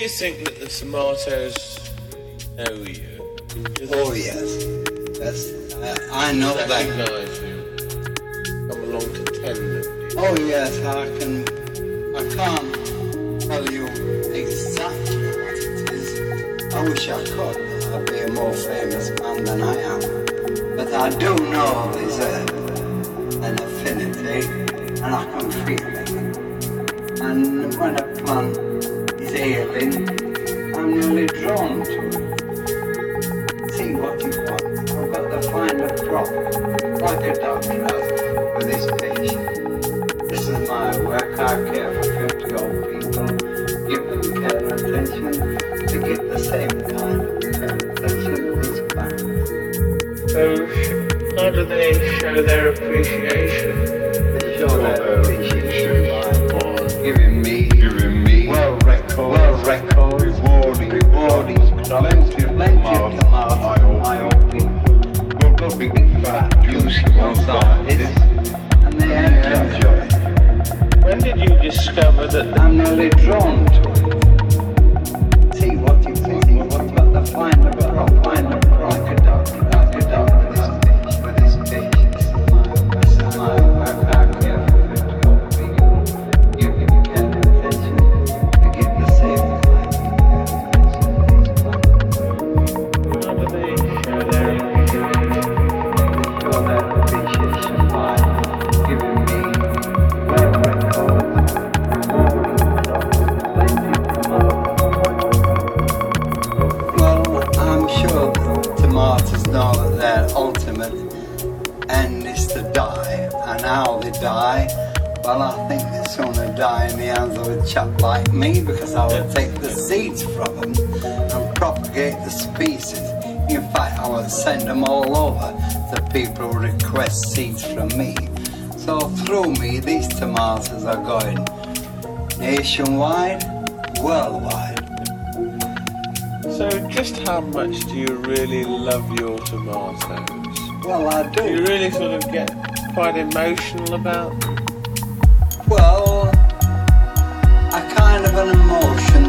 you think that the tomatoes know you? Oh yes, I know that. Recognise you? Come along to tend them? Oh yes, I can't tell you exactly what it is. I wish I could. I'd be a more famous man than I am. But I do know there's an affinity, and I can feel it. And when a plant is ailing, I'm really drawn to it. See what it wants. I've got to find a crop, like a doctor has with his patient. This is my work. I care for 50 old people, give them care and attention to get the same kind of care and attention as back. So, how do they show their appreciation? They show their appreciation by giving me well record, rewarding plenty of tomatoes. I hope people big fat juicy ones like this, and they enjoy it. When did you discover that I'm really drawn to it. See what you think, what about the find a crop, like a doctor with his patients. My work, I care for 50 old people. You give care and attention to get the same kind of how do they show their appreciation? show their appreciation by giving me well record, well, I'm sure that tomatoes know that their ultimate end is to die, and how they die, well, I think they'd sooner die in the hands of a chap like me, because I will take the seeds from them and propagate the species. In fact, I will send them all over to people who request seeds from me. So through me, these tomatoes are going nationwide, worldwide. So, just how much do you really love your tomatoes? Well, I Do you do. really sort of get quite emotional about them? Well, a kind of an emotion